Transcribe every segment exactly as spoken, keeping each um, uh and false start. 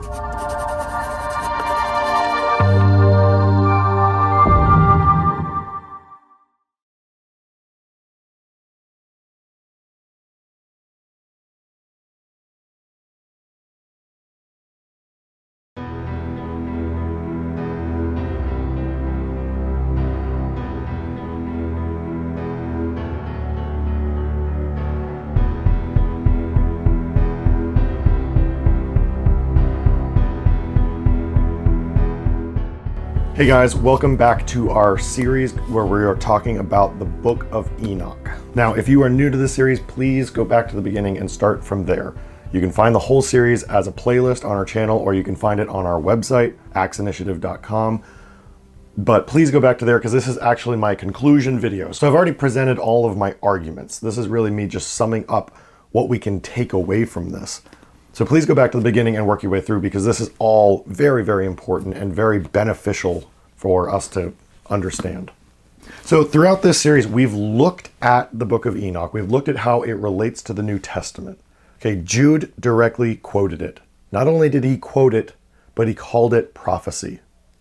Hey guys, welcome back to our series where we are talking about the Book of Enoch. Now, if you are new to this series, please go back to the beginning and start from there. You can find the whole series as a playlist on our channel, or you can find it on our website, axe initiative dot com. But please go back to there because this is actually my conclusion video. So I've already presented all of my arguments. This is really me just summing up what we can take away from this. So please go back to the beginning and work your way through, because this is all very, very important and very beneficial for us to understand. So throughout this series, we've looked at the Book of Enoch. We've looked at how it relates to the New Testament. Okay, Jude directly quoted it. Not only did he quote it, but he called it prophecy.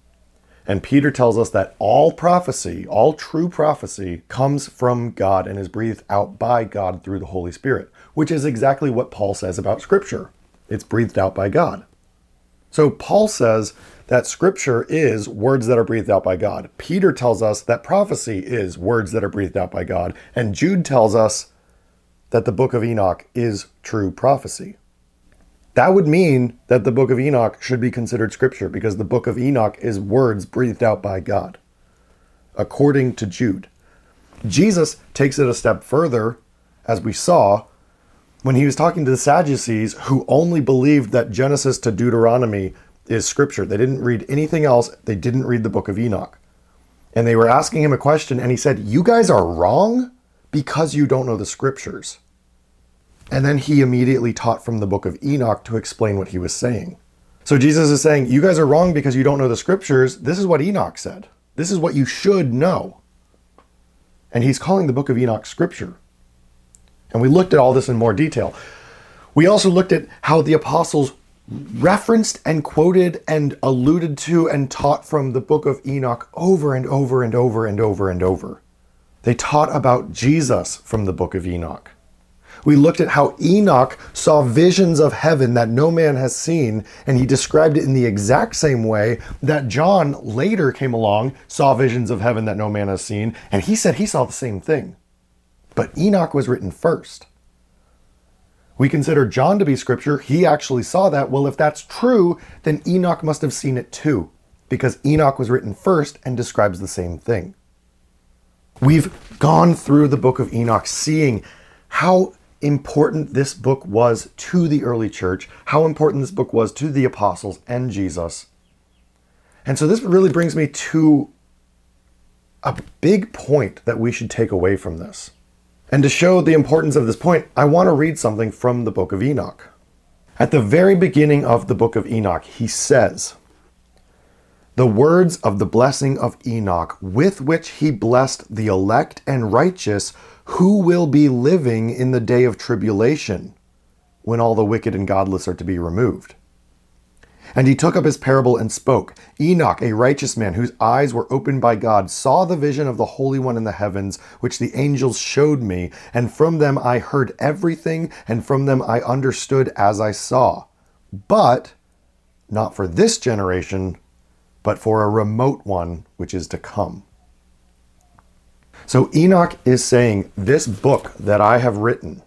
And Peter tells us that all prophecy, all true prophecy, comes from God and is breathed out by God through the Holy Spirit, which is exactly what Paul says about Scripture. It's breathed out by God. So Paul says that Scripture is words that are breathed out by God. Peter tells us that prophecy is words that are breathed out by God. And Jude tells us that the Book of Enoch is true prophecy. That would mean that the Book of Enoch should be considered Scripture, because the Book of Enoch is words breathed out by God, according to Jude. Jesus takes it a step further, as we saw, when he was talking to the Sadducees, who only believed that Genesis to Deuteronomy is Scripture. They didn't read anything else. They didn't read the Book of Enoch. And they were asking him a question, and he said, "You guys are wrong because you don't know the Scriptures." And then he immediately taught from the Book of Enoch to explain what he was saying. So Jesus is saying, you guys are wrong because you don't know the Scriptures. This is what Enoch said. This is what you should know. And he's calling the Book of Enoch Scripture. And we looked at all this in more detail. We also looked at how the apostles referenced and quoted and alluded to and taught from the Book of Enoch over and over and over and over and over. They taught about Jesus from the Book of Enoch. We looked at how Enoch saw visions of heaven that no man has seen, and he described it in the exact same way that John later came along, saw visions of heaven that no man has seen, and he said he saw the same thing. But Enoch was written first. We consider John to be Scripture. He actually saw that. Well, if that's true, then Enoch must have seen it too, because Enoch was written first and describes the same thing. We've gone through the Book of Enoch, seeing how important this book was to the early church, how important this book was to the apostles and Jesus. And so this really brings me to a big point that we should take away from this. And to show the importance of this point, I want to read something from the Book of Enoch. At the very beginning of the Book of Enoch, he says, "The words of the blessing of Enoch, with which he blessed the elect and righteous, who will be living in the day of tribulation, when all the wicked and godless are to be removed. And he took up his parable and spoke. Enoch, a righteous man, whose eyes were opened by God, saw the vision of the Holy One in the heavens, which the angels showed me. And from them I heard everything, and from them I understood as I saw. But not for this generation, but for a remote one which is to come." So Enoch is saying, this book that I have written,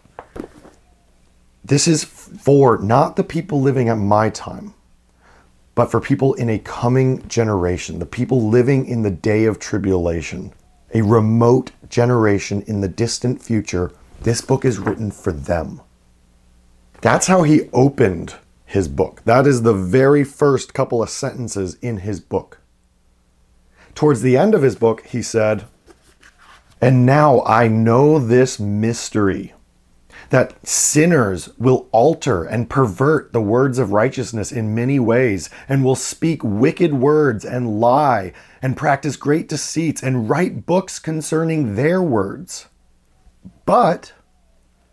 this is for not the people living at my time, but for people in a coming generation, the people living in the day of tribulation, a remote generation in the distant future. This book is written for them. That's how he opened his book. That is the very first couple of sentences in his book. Towards the end of his book, he said, "And now I know this mystery, that sinners will alter and pervert the words of righteousness in many ways, and will speak wicked words and lie, and practice great deceits, and write books concerning their words. But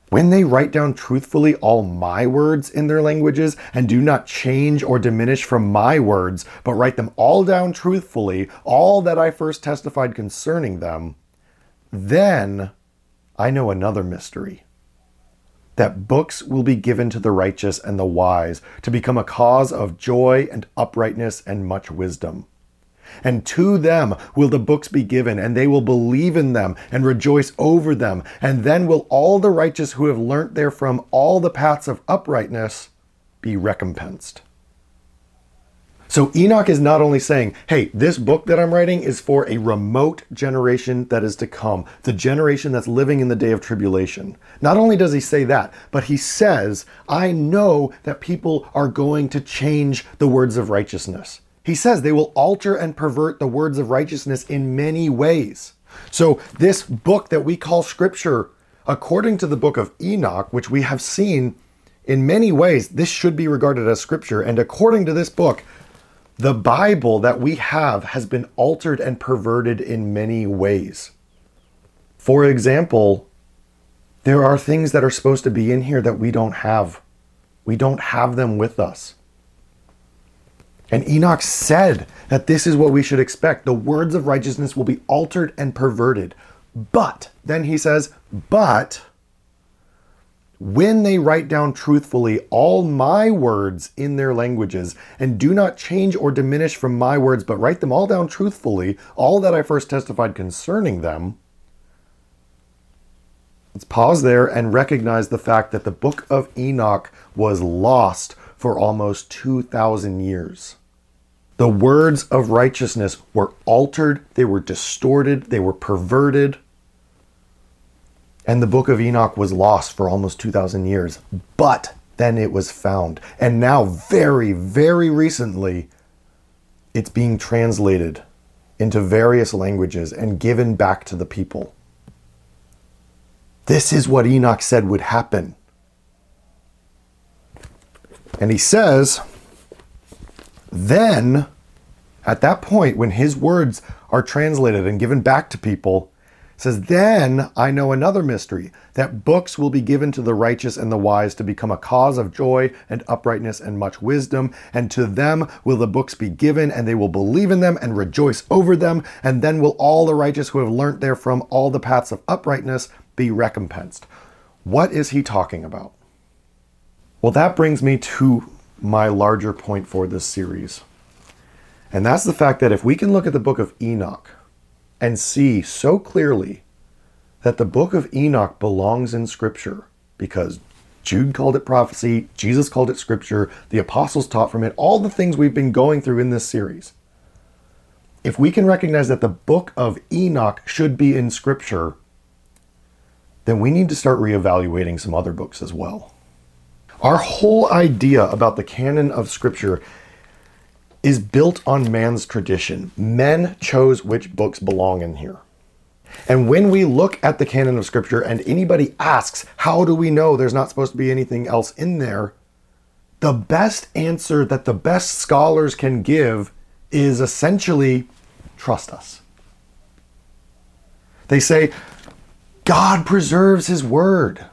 When they write down truthfully all my words in their languages and do not change or diminish from my words, but write them all down truthfully, all that I first testified concerning them, then I know another mystery, that books will be given to the righteous and the wise to become a cause of joy and uprightness and much wisdom. And to them will the books be given, and they will believe in them and rejoice over them. And then will all the righteous who have learnt therefrom all the paths of uprightness be recompensed. So Enoch is not only saying, hey, this book that I'm writing is for a remote generation that is to come, the generation that's living in the day of tribulation. Not only does he say that, but he says, I know that people are going to change the words of righteousness. He says they will alter and pervert the words of righteousness in many ways. So this book that we call Scripture, according to the book of Enoch, which we have seen in many ways, this should be regarded as Scripture. And according to this book, the Bible that we have has been altered and perverted in many ways. For example, there are things that are supposed to be in here that we don't have. We don't have them with us. And Enoch said that this is what we should expect. The words of righteousness will be altered and perverted. But, then he says, but when they write down truthfully all my words in their languages and do not change or diminish from my words, but write them all down truthfully, all that I first testified concerning them, let's pause there and recognize the fact that the book of Enoch was lost for almost two thousand years. The words of righteousness were altered, they were distorted, they were perverted. And the book of Enoch was lost for almost two thousand years. But then it was found. And now, very, very recently, it's being translated into various languages and given back to the people. This is what Enoch said would happen. And he says, then, at that point, when his words are translated and given back to people, says, then I know another mystery, that books will be given to the righteous and the wise to become a cause of joy and uprightness and much wisdom. And to them will the books be given, and they will believe in them and rejoice over them. And then will all the righteous who have learnt therefrom all the paths of uprightness be recompensed. What is he talking about? Well, that brings me to my larger point for this series. And that's the fact that if we can look at the book of Enoch and see so clearly that the book of Enoch belongs in Scripture, because Jude called it prophecy, Jesus called it Scripture, the apostles taught from it, all the things we've been going through in this series. If we can recognize that the book of Enoch should be in Scripture, then we need to start reevaluating some other books as well. Our whole idea about the canon of Scripture is built on man's tradition. Men chose which books belong in here. And when we look at the canon of Scripture and anybody asks, how do we know there's not supposed to be anything else in there? The best answer that the best scholars can give is essentially, trust us. They say, God preserves his word.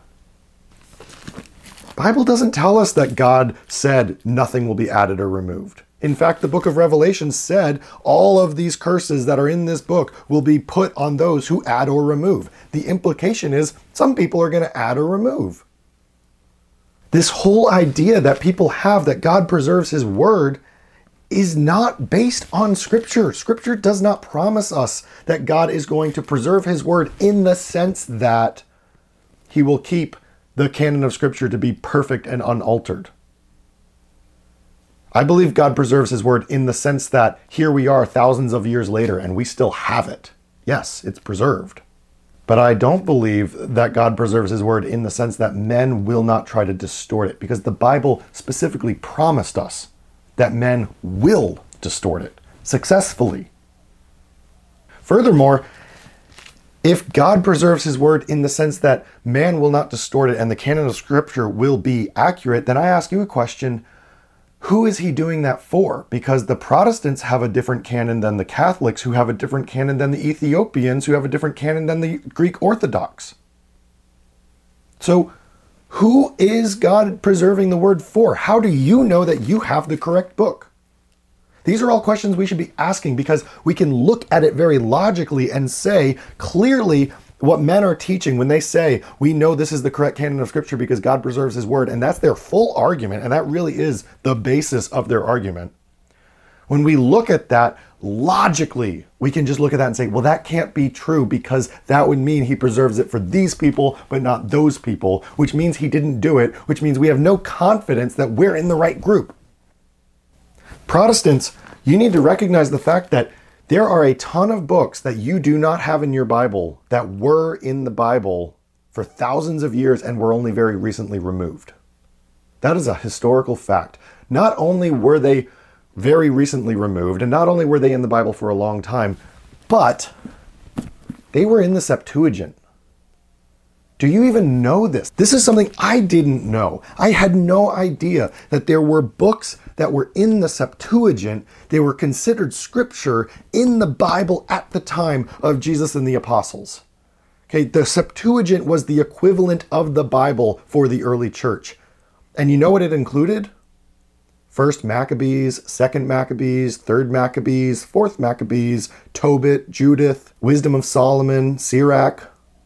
The Bible doesn't tell us that God said nothing will be added or removed. In fact, the book of Revelation said all of these curses that are in this book will be put on those who add or remove. The implication is some people are going to add or remove. This whole idea that people have that God preserves his word is not based on Scripture. Scripture does not promise us that God is going to preserve his word in the sense that he will keep the canon of Scripture to be perfect and unaltered. I believe God preserves his word in the sense that here we are thousands of years later and we still have it. Yes, it's preserved. But I don't believe that God preserves his word in the sense that men will not try to distort it, because the Bible specifically promised us that men will distort it successfully. Furthermore, if God preserves his word in the sense that man will not distort it and the canon of Scripture will be accurate, then I ask you a question. Who is he doing that for? Because the Protestants have a different canon than the Catholics, who have a different canon than the Ethiopians, who have a different canon than the Greek Orthodox. So Who is God preserving the word for? How do you know that you have the correct book? These are all questions we should be asking because we can look at it very logically and say clearly what men are teaching when they say, we know this is the correct canon of Scripture because God preserves his word. And that's their full argument. And that really is the basis of their argument. When we look at that logically, we can just look at that and say, well, that can't be true because that would mean he preserves it for these people, but not those people, which means he didn't do it, which means we have no confidence that we're in the right group. Protestants, you need to recognize the fact that there are a ton of books that you do not have in your Bible that were in the Bible for thousands of years and were only very recently removed. That is a historical fact. Not only were they very recently removed, and not only were they in the Bible for a long time, but they were in the Septuagint. Do you even know this? This is something I didn't know. I had no idea that there were books that were in the Septuagint. They were considered scripture in the Bible at the time of Jesus and the apostles. Okay, the Septuagint was the equivalent of the Bible for the early church. And you know what it included? First Maccabees, Second Maccabees, Third Maccabees, Fourth Maccabees, Tobit, Judith, Wisdom of Solomon, Sirach.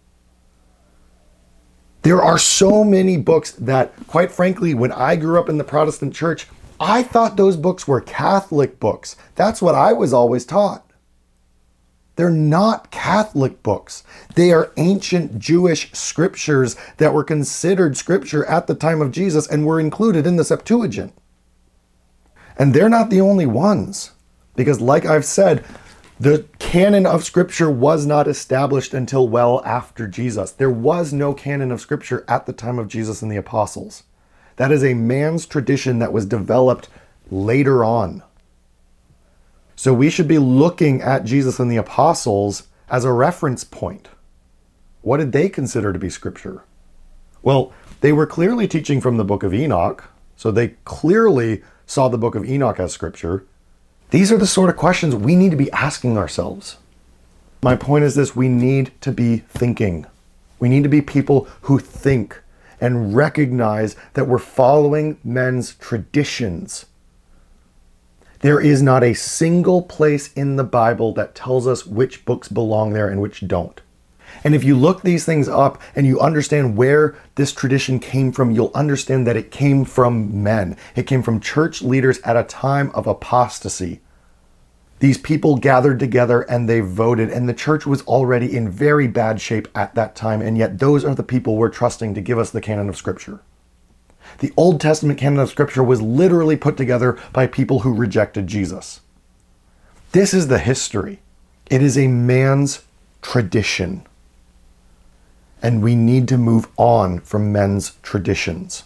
There are so many books that, quite frankly, when I grew up in the Protestant church, I thought those books were Catholic books. That's what I was always taught. They're not Catholic books. They are ancient Jewish scriptures that were considered scripture at the time of Jesus and were included in the Septuagint. And they're not the only ones, because like I've said, the canon of Scripture was not established until well after Jesus. There was no canon of Scripture at the time of Jesus and the apostles. That is a man's tradition that was developed later on. So we should be looking at Jesus and the apostles as a reference point. What did they consider to be Scripture? Well, they were clearly teaching from the book of Enoch, so they clearly saw the book of Enoch as Scripture. These are the sort of questions we need to be asking ourselves. My point is this: we need to be thinking. We need to be people who think and recognize that we're following men's traditions. There is not a single place in the Bible that tells us which books belong there and which don't. And if you look these things up and you understand where this tradition came from, you'll understand that it came from men. It came from church leaders at a time of apostasy. These people gathered together and they voted, and the church was already in very bad shape at that time, and yet those are the people we're trusting to give us the canon of Scripture. The Old Testament canon of Scripture was literally put together by people who rejected Jesus. This is the history. It is a man's tradition. And we need to move on from men's traditions.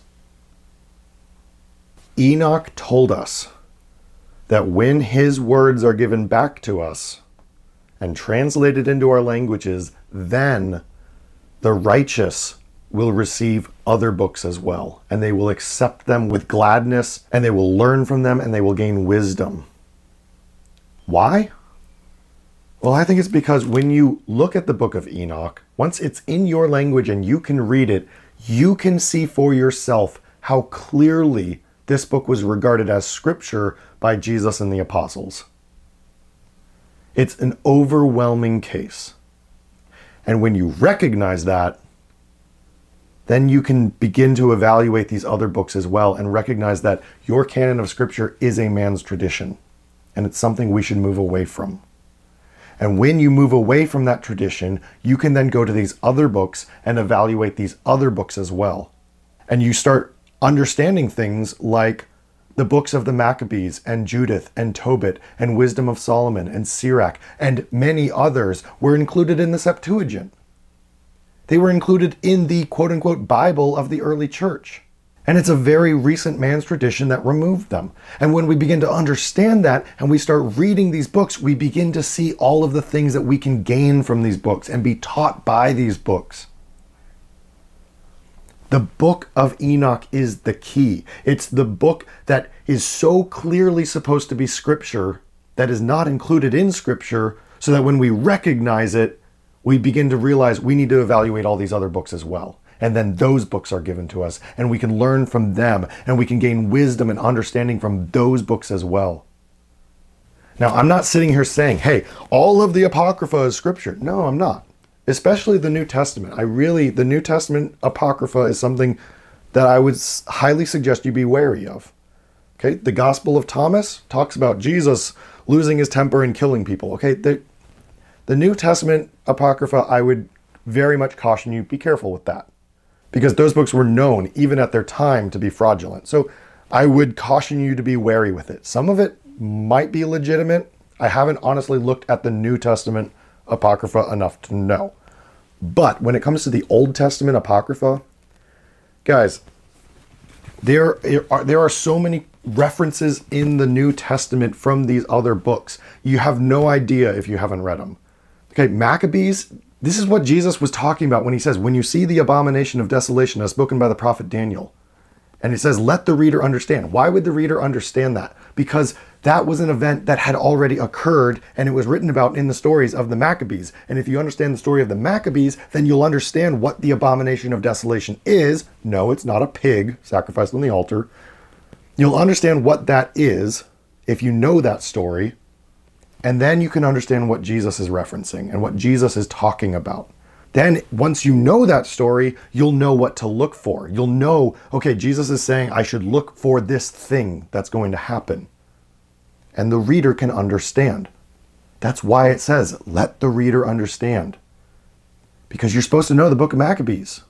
Enoch told us that when his words are given back to us and translated into our languages, then the righteous will receive other books as well, and they will accept them with gladness, and they will learn from them, and they will gain wisdom. Why? Well, I think it's because when you look at the book of Enoch, once it's in your language and you can read it, you can see for yourself how clearly this book was regarded as scripture by Jesus and the apostles. It's an overwhelming case. And when you recognize that, then you can begin to evaluate these other books as well and recognize that your canon of scripture is a man's tradition, and it's something we should move away from. And when you move away from that tradition, you can then go to these other books and evaluate these other books as well. And you start understanding things like the books of the Maccabees and Judith and Tobit and Wisdom of Solomon and Sirach and many others were included in the Septuagint. They were included in the quote-unquote Bible of the early church. And it's a very recent man's tradition that removed them. And when we begin to understand that and we start reading these books, we begin to see all of the things that we can gain from these books and be taught by these books. The book of Enoch is the key. It's the book that is so clearly supposed to be scripture that is not included in scripture, so that when we recognize it, we begin to realize we need to evaluate all these other books as well. And then those books are given to us, and we can learn from them, and we can gain wisdom and understanding from those books as well. Now, I'm not sitting here saying, hey, all of the Apocrypha is scripture. No, I'm not. Especially the New Testament. I really, the New Testament Apocrypha is something that I would highly suggest you be wary of. Okay, the Gospel of Thomas talks about Jesus losing his temper and killing people. Okay, the, the New Testament Apocrypha, I would very much caution you, be careful with that. Because those books were known, even at their time, to be fraudulent. So I would caution you to be wary with it. Some of it might be legitimate. I haven't honestly looked at the New Testament Apocrypha enough to know. But when it comes to the Old Testament Apocrypha, guys, there are, there are so many references in the New Testament from these other books. You have no idea if you haven't read them. Okay, Maccabees, this is what Jesus was talking about when he says, when you see the abomination of desolation as spoken by the prophet Daniel. And it says, let the reader understand. Why would the reader understand that? Because that was an event that had already occurred, and it was written about in the stories of the Maccabees. And if you understand the story of the Maccabees, then you'll understand what the abomination of desolation is. No, it's not a pig sacrificed on the altar. You'll understand what that is if you know that story. And then you can understand what Jesus is referencing and what Jesus is talking about. Then once you know that story, you'll know what to look for. You'll know, okay, Jesus is saying I should look for this thing that's going to happen. And the reader can understand. That's why it says, let the reader understand. Because you're supposed to know the book of Maccabees.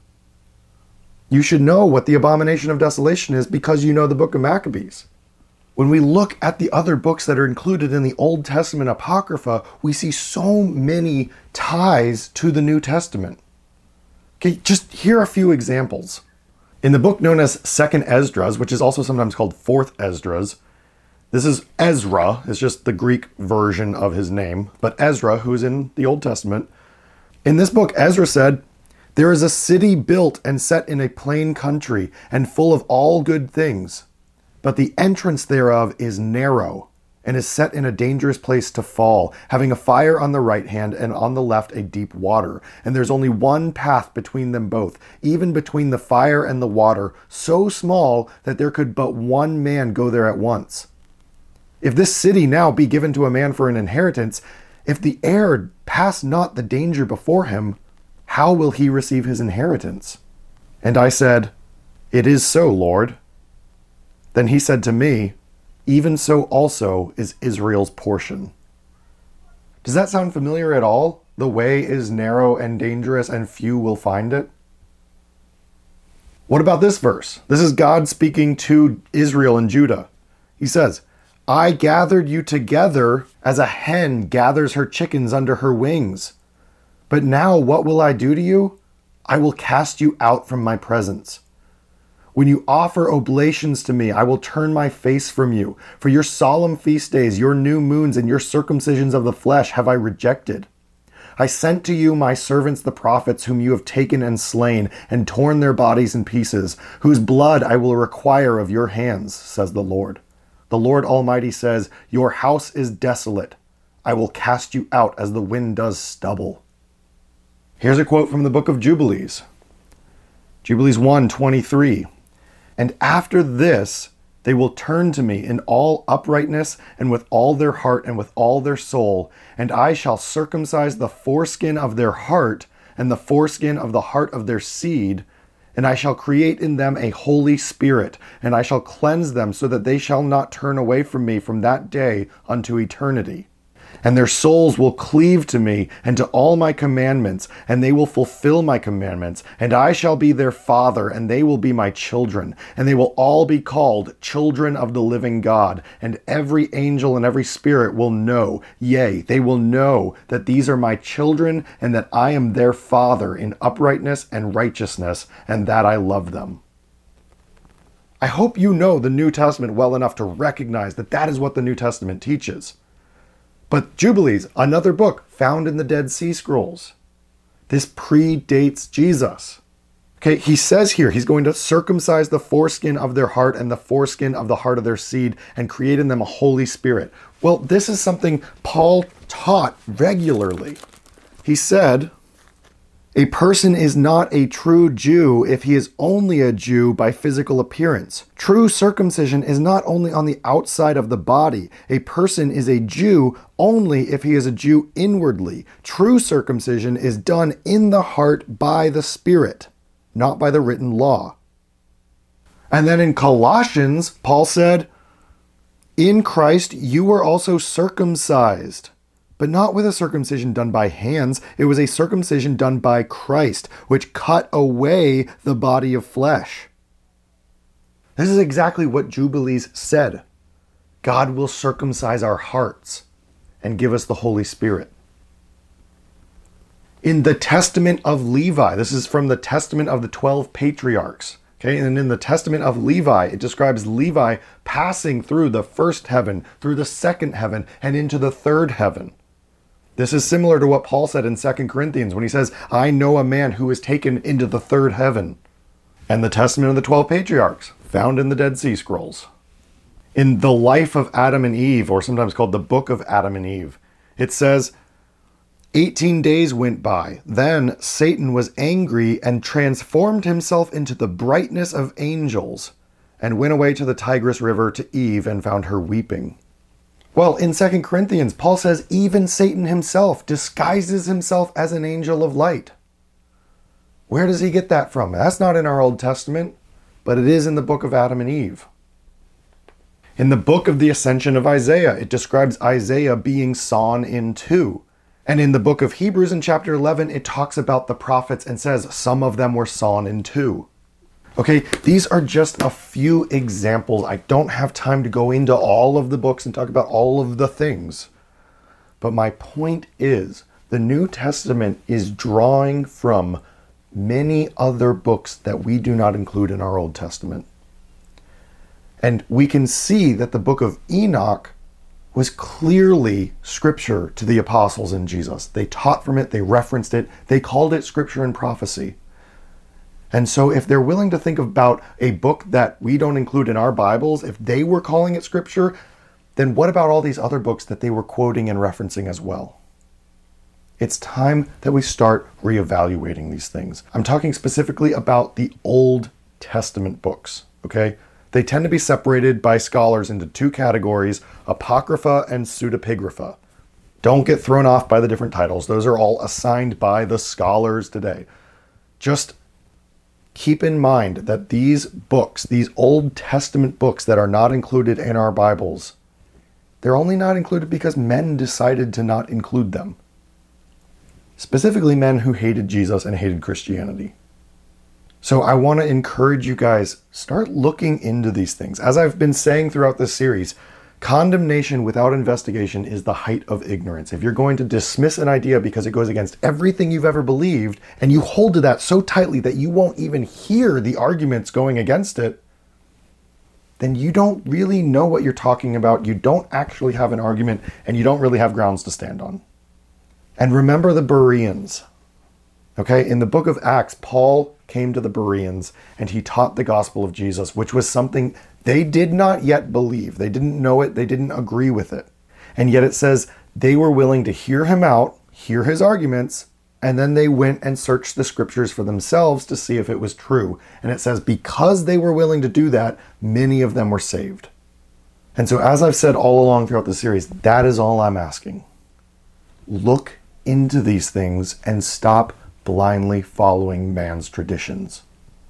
You should know what the abomination of desolation is because you know the book of Maccabees. When we look at the other books that are included in the Old Testament Apocrypha, we see so many ties to the New Testament. Okay, just here are a few examples. In the book known as Second Esdras, which is also sometimes called Fourth Esdras, this is Ezra, it's just the Greek version of his name, but Ezra, who's in the Old Testament. In this book, Ezra said, there is a city built and set in a plain country and full of all good things. But the entrance thereof is narrow, and is set in a dangerous place to fall, having a fire on the right hand, and on the left a deep water. And there's only one path between them both, even between the fire and the water, so small that there could but one man go there at once. If this city now be given to a man for an inheritance, if the heir pass not the danger before him, how will he receive his inheritance? And I said, it is so, Lord. Then he said to me, even so also is Israel's portion. Does that sound familiar at all? The way is narrow and dangerous, and few will find it. What about this verse? This is God speaking to Israel and Judah. He says, I gathered you together as a hen gathers her chickens under her wings. But now what will I do to you? I will cast you out from my presence. When you offer oblations to me, I will turn my face from you. For your solemn feast days, your new moons, and your circumcisions of the flesh have I rejected. I sent to you my servants the prophets, whom you have taken and slain, and torn their bodies in pieces, whose blood I will require of your hands, says the Lord. The Lord Almighty says, your house is desolate. I will cast you out as the wind does stubble. Here's a quote from the book of Jubilees. Jubilees one twenty-three. And after this, they will turn to me in all uprightness and with all their heart and with all their soul. And I shall circumcise the foreskin of their heart and the foreskin of the heart of their seed. And I shall create in them a holy spirit. And I shall cleanse them so that they shall not turn away from me from that day unto eternity. And their souls will cleave to me and to all my commandments, and they will fulfill my commandments. And I shall be their father, and they will be my children. And they will all be called children of the living God. And every angel and every spirit will know, yea, they will know that these are my children, and that I am their father in uprightness and righteousness, and that I love them. I hope you know the New Testament well enough to recognize that that is what the New Testament teaches. But Jubilees, another book found in the Dead Sea Scrolls. This predates Jesus. Okay, he says here he's going to circumcise the foreskin of their heart and the foreskin of the heart of their seed and create in them a Holy Spirit. Well, this is something Paul taught regularly. He said A person is not a true Jew if he is only a Jew by physical appearance. True circumcision is not only on the outside of the body. A person is a Jew only if he is a Jew inwardly. True circumcision is done in the heart by the Spirit, not by the written law. And then in Colossians, Paul said, "In Christ you were also circumcised, but not with a circumcision done by hands. It was a circumcision done by Christ, which cut away the body of flesh." This is exactly what Jubilees said. God will circumcise our hearts and give us the Holy Spirit. In the Testament of Levi, this is from the Testament of the twelve patriarchs. Okay, and in the Testament of Levi, it describes Levi passing through the first heaven, through the second heaven, and into the third heaven. This is similar to what Paul said in Second Corinthians when he says, "I know a man who is taken into the third heaven." And the Testament of the twelve patriarchs, found in the Dead Sea Scrolls. In the life of Adam and Eve, or sometimes called the Book of Adam and Eve, it says, eighteen days went by. Then Satan was angry and transformed himself into the brightness of angels and went away to the Tigris River to Eve and found her weeping. Well, in Second Corinthians, Paul says even Satan himself disguises himself as an angel of light. Where does he get that from? That's not in our Old Testament, but it is in the book of Adam and Eve. In the book of the Ascension of Isaiah, it describes Isaiah being sawn in two. And in the book of Hebrews in chapter eleven, it talks about the prophets and says some of them were sawn in two. Okay, these are just a few examples. I don't have time to go into all of the books and talk about all of the things. But my point is, the New Testament is drawing from many other books that we do not include in our Old Testament. And we can see that the book of Enoch was clearly scripture to the apostles and Jesus. They taught from it, they referenced it, they called it scripture and prophecy. And so if they're willing to think about a book that we don't include in our Bibles, if they were calling it scripture, then what about all these other books that they were quoting and referencing as well? It's time that we start reevaluating these things. I'm talking specifically about the Old Testament books, okay? They tend to be separated by scholars into two categories, Apocrypha and Pseudepigrapha. Don't get thrown off by the different titles. Those are all assigned by the scholars today. Just keep in mind that these books, these Old Testament books that are not included in our Bibles, they're only not included because men decided to not include them. Specifically men who hated Jesus and hated Christianity. So I want to encourage you guys, start looking into these things. As I've been saying throughout this series, condemnation without investigation is the height of ignorance. If you're going to dismiss an idea because it goes against everything you've ever believed, and you hold to that so tightly that you won't even hear the arguments going against it, then you don't really know what you're talking about. You don't actually have an argument, and you don't really have grounds to stand on. And remember the Bereans. Okay, in the book of Acts, Paul came to the Bereans and he taught the gospel of Jesus, which was something they did not yet believe. They didn't know it. They didn't agree with it. And yet it says they were willing to hear him out, hear his arguments, and then they went and searched the scriptures for themselves to see if it was true. And it says because they were willing to do that, many of them were saved. And so as I've said all along throughout the series, that is all I'm asking. Look into these things and stop blindly following man's traditions.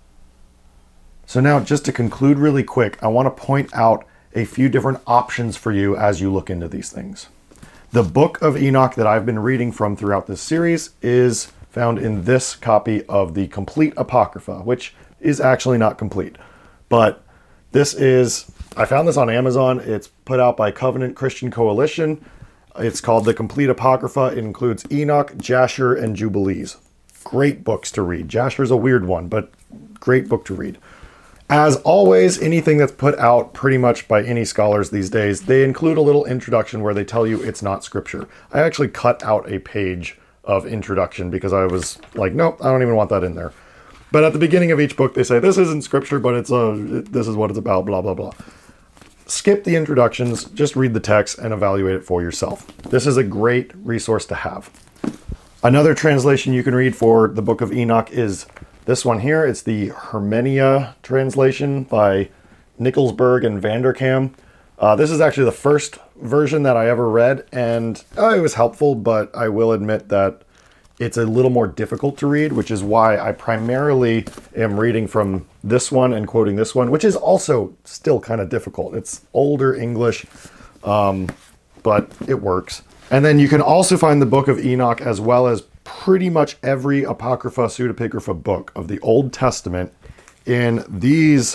So now, just to conclude really quick, I want to point out a few different options for you as you look into these things. The book of Enoch that I've been reading from throughout this series is found in this copy of the Complete Apocrypha, which is actually not complete. But this is, I found this on Amazon. It's put out by Covenant Christian Coalition. It's called the Complete Apocrypha. It includes Enoch, Jasher, and Jubilees. Great books to read. Jasher's a weird one, but great book to read. As always, anything that's put out pretty much by any scholars these days, they include a little introduction where they tell you it's not scripture. I actually cut out a page of introduction because I was like, nope, I don't even want that in there. But at the beginning of each book, they say, this isn't scripture, but it's a, this is what it's about, blah, blah, blah. Skip the introductions, just read the text and evaluate it for yourself. This is a great resource to have. Another translation you can read for the Book of Enoch is this one here. It's the Hermenia translation by Nickelsburg and Vanderkam. Uh, this is actually the first version that I ever read, and uh, it was helpful, but I will admit that it's a little more difficult to read, which is why I primarily am reading from this one and quoting this one, which is also still kind of difficult. It's older English, um, but it works. And then you can also find the Book of Enoch as well as pretty much every Apocrypha, Pseudepigrapha book of the Old Testament in these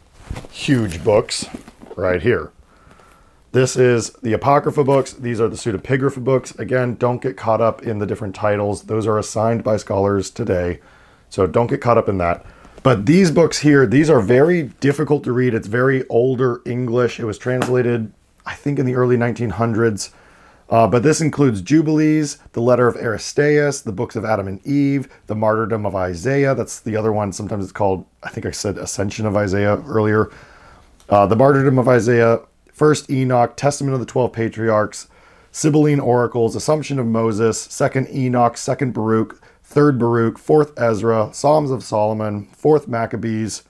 huge books right here. This is the Apocrypha books. These are the Pseudepigrapha books. Again, don't get caught up in the different titles. Those are assigned by scholars today, so don't get caught up in that. But these books here, these are very difficult to read. It's very older English. It was translated, I think, in the early nineteen hundreds. Uh, but this includes Jubilees, the Letter of Aristeas, the books of Adam and Eve, the Martyrdom of Isaiah. That's the other one. Sometimes it's called, I think I said Ascension of Isaiah earlier. Uh, the Martyrdom of Isaiah, First Enoch, Testament of the Twelve Patriarchs, Sibylline Oracles, Assumption of Moses, Second Enoch, Second Baruch, Third Baruch, Fourth Ezra, Psalms of Solomon, Fourth Maccabees,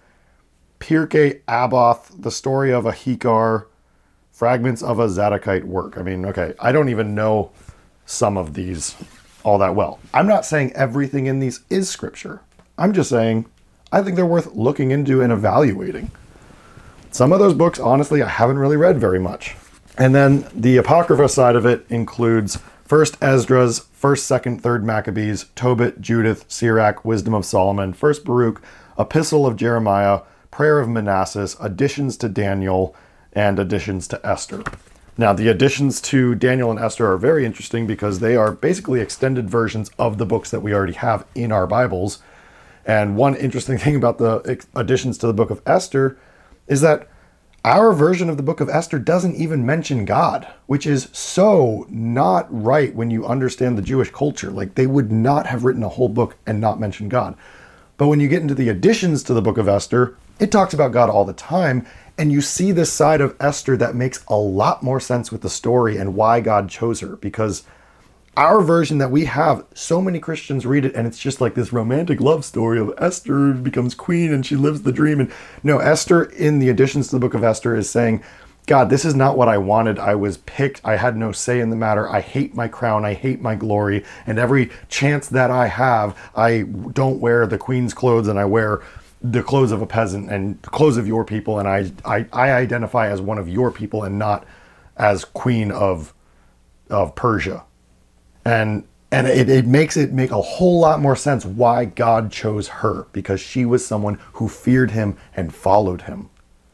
Pirkei Aboth, the story of Ahikar, fragments of a Zadokite work. I mean, okay, I don't even know some of these all that well. I'm not saying everything in these is scripture. I'm just saying I think they're worth looking into and evaluating. Some of those books, honestly, I haven't really read very much. And then the Apocrypha side of it includes First Esdras, First, Second, Third Maccabees, Tobit, Judith, Sirach, Wisdom of Solomon, First Baruch, Epistle of Jeremiah, Prayer of Manasses, additions to Daniel, and additions to Esther. Now, the additions to Daniel and Esther are very interesting because they are basically extended versions of the books that we already have in our Bibles. And one interesting thing about the additions to the book of Esther is that our version of the book of Esther doesn't even mention God, which is so not right when you understand the Jewish culture. Like, they would not have written a whole book and not mention God. But when you get into the additions to the book of Esther, it talks about God all the time. And you see this side of Esther that makes a lot more sense with the story and why God chose her. Because our version that we have, so many Christians read it and it's just like this romantic love story of Esther becomes queen and she lives the dream. And no, Esther in the additions to the book of Esther is saying, God, this is not what I wanted. I was picked. I had no say in the matter. I hate my crown. I hate my glory. And every chance that I have, I don't wear the queen's clothes and I wear the clothes of a peasant and the clothes of your people, and I, I I identify as one of your people and not as queen of of Persia. And and it, it makes it make a whole lot more sense why God chose her, because she was someone who feared him and followed him.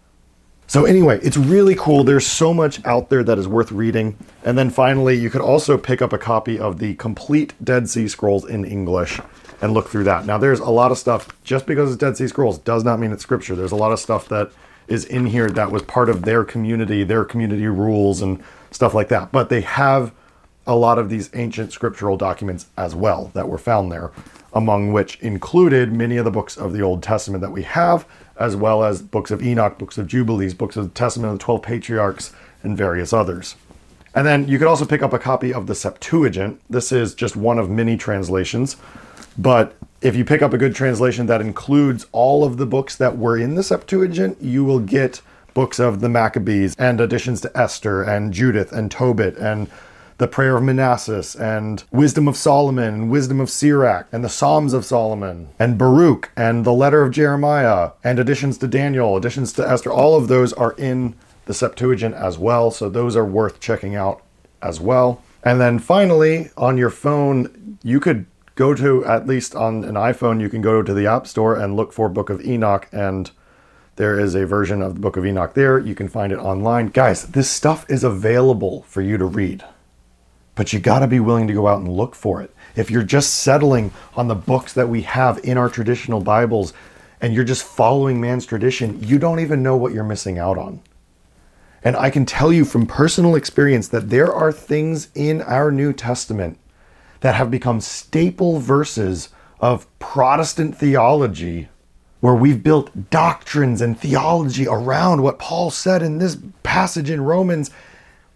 So anyway, it's really cool. There's so much out there that is worth reading. And then finally, you could also pick up a copy of the complete Dead Sea Scrolls in English and look through that. Now, there's a lot of stuff. Just because it's Dead Sea Scrolls does not mean it's scripture. There's a lot of stuff that is in here that was part of their community, their community rules and stuff like that. But they have a lot of these ancient scriptural documents as well that were found there, among which included many of the books of the Old Testament that we have, as well as books of Enoch, books of Jubilees, books of the Testament of the Twelve Patriarchs, and various others. And then you could also pick up a copy of the Septuagint. This is just one of many translations. But if you pick up a good translation that includes all of the books that were in the Septuagint, you will get books of the Maccabees and additions to Esther and Judith and Tobit and the Prayer of Manasses and Wisdom of Solomon and Wisdom of Sirach and the Psalms of Solomon and Baruch and the Letter of Jeremiah and additions to Daniel, additions to Esther. All of those are in the Septuagint as well. So those are worth checking out as well. And then finally, on your phone, you could go to, at least on an iPhone, you can go to the App Store and look for Book of Enoch, and there is a version of the Book of Enoch there. You can find it online. Guys, this stuff is available for you to read, but you got to be willing to go out and look for it. If you're just settling on the books that we have in our traditional Bibles and you're just following man's tradition, you don't even know what you're missing out on. And I can tell you from personal experience that there are things in our New Testament that have become staple verses of Protestant theology, where we've built doctrines and theology around what Paul said in this passage in Romans.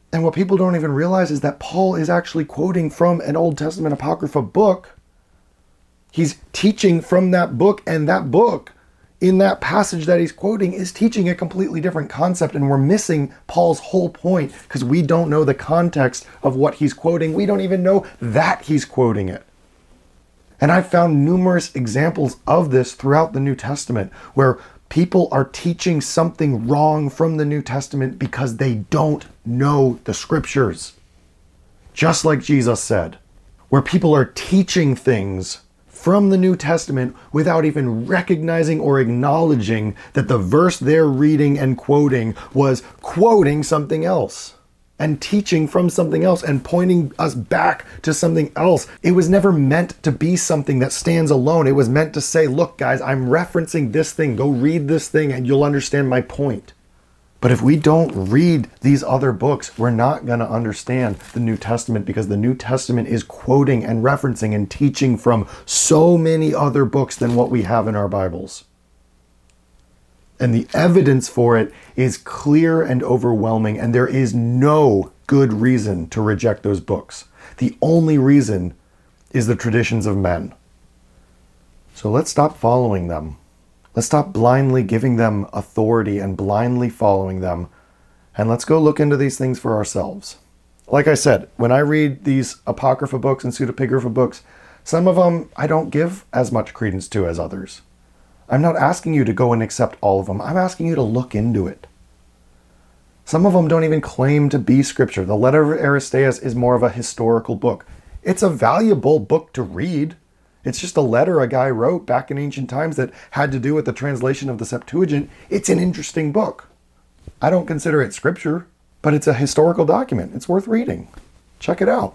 And what people don't even realize is that Paul is actually quoting from an Old Testament Apocrypha book. He's teaching from that book, and that book, in that passage that he's quoting, is teaching a completely different concept, and we're missing Paul's whole point because we don't know the context of what he's quoting. We don't even know that he's quoting it. And I've found numerous examples of this throughout the New Testament where people are teaching something wrong from the New Testament because they don't know the scriptures. Just like Jesus said, where people are teaching things from the New Testament without even recognizing or acknowledging that the verse they're reading and quoting was quoting something else and teaching from something else and pointing us back to something else. It was never meant to be something that stands alone. It was meant to say, look, guys, I'm referencing this thing. Go read this thing and you'll understand my point. But if we don't read these other books, we're not going to understand the New Testament because the New Testament is quoting and referencing and teaching from so many other books than what we have in our Bibles. And the evidence for it is clear and overwhelming, and there is no good reason to reject those books. The only reason is the traditions of men. So let's stop following them. Let's stop blindly giving them authority and blindly following them. And let's go look into these things for ourselves. Like I said, when I read these Apocrypha books and pseudepigrapha books, some of them I don't give as much credence to as others. I'm not asking you to go and accept all of them. I'm asking you to look into it. Some of them don't even claim to be scripture. The letter of Aristeas is more of a historical book. It's a valuable book to read. It's just a letter a guy wrote back in ancient times that had to do with the translation of the Septuagint. It's an interesting book. I don't consider it scripture, but it's a historical document. It's worth reading. Check it out.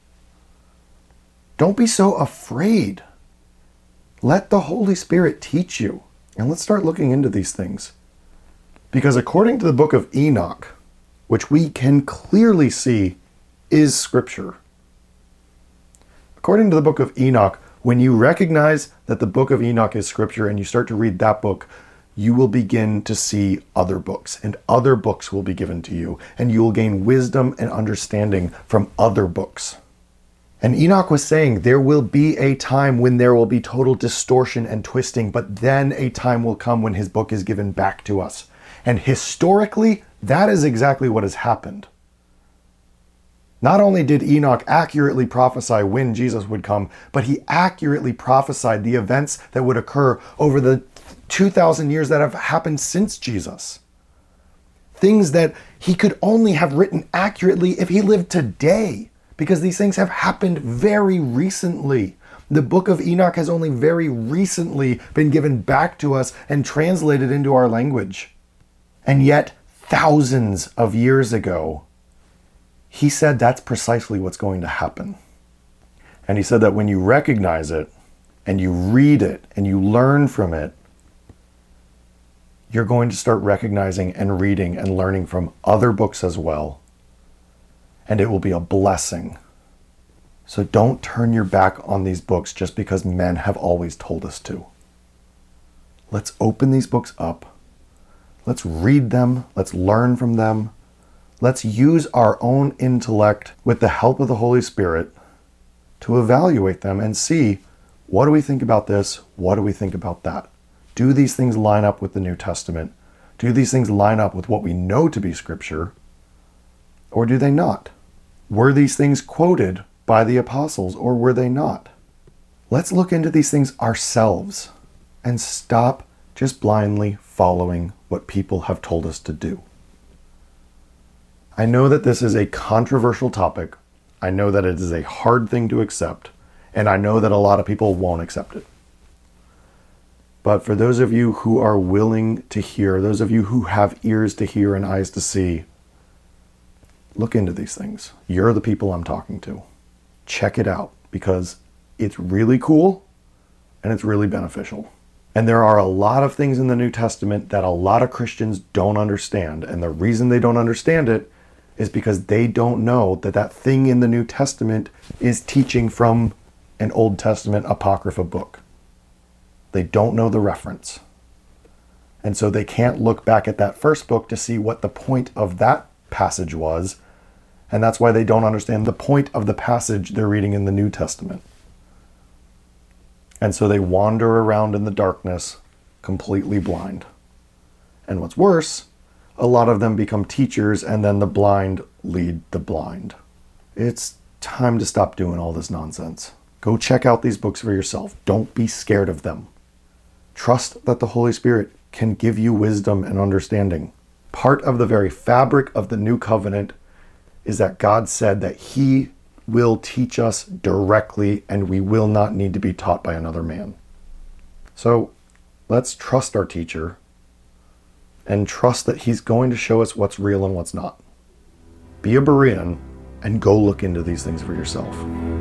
Don't be so afraid. Let the Holy Spirit teach you. And let's start looking into these things. Because according to the book of Enoch, which we can clearly see is scripture. According to the book of Enoch, when you recognize that the book of Enoch is scripture and you start to read that book, you will begin to see other books, and other books will be given to you, and you will gain wisdom and understanding from other books. And Enoch was saying there will be a time when there will be total distortion and twisting, but then a time will come when his book is given back to us. And historically, that is exactly what has happened. Not only did Enoch accurately prophesy when Jesus would come, but he accurately prophesied the events that would occur over the two thousand years that have happened since Jesus. Things that he could only have written accurately if he lived today, because these things have happened very recently. The book of Enoch has only very recently been given back to us and translated into our language. And yet, thousands of years ago, he said that's precisely what's going to happen. And he said that when you recognize it, and you read it, and you learn from it, you're going to start recognizing and reading and learning from other books as well. And it will be a blessing. So don't turn your back on these books just because men have always told us to. Let's open these books up. Let's read them. Let's learn from them. Let's use our own intellect with the help of the Holy Spirit to evaluate them and see, what do we think about this? What do we think about that? Do these things line up with the New Testament? Do these things line up with what we know to be scripture? Or do they not? Were these things quoted by the apostles, or were they not? Let's look into these things ourselves and stop just blindly following what people have told us to do. I know that this is a controversial topic. I know that it is a hard thing to accept, and I know that a lot of people won't accept it. But for those of you who are willing to hear, those of you who have ears to hear and eyes to see, look into these things. You're the people I'm talking to. Check it out, because it's really cool and it's really beneficial. And there are a lot of things in the New Testament that a lot of Christians don't understand. And the reason they don't understand it is because they don't know that that thing in the New Testament is teaching from an Old Testament Apocrypha book. They don't know the reference. And so they can't look back at that first book to see what the point of that passage was And that's why they don't understand the point of the passage they're reading in the New Testament. And so they wander around in the darkness, completely blind. And what's worse, a lot of them become teachers, and then the blind lead the blind. It's time to stop doing all this nonsense. Go check out these books for yourself. Don't be scared of them. Trust that the Holy Spirit can give you wisdom and understanding. Part of the very fabric of the new covenant is that God said that he will teach us directly, and we will not need to be taught by another man. So let's trust our teacher and trust that he's going to show us what's real and what's not. Be a Berean and go look into these things for yourself.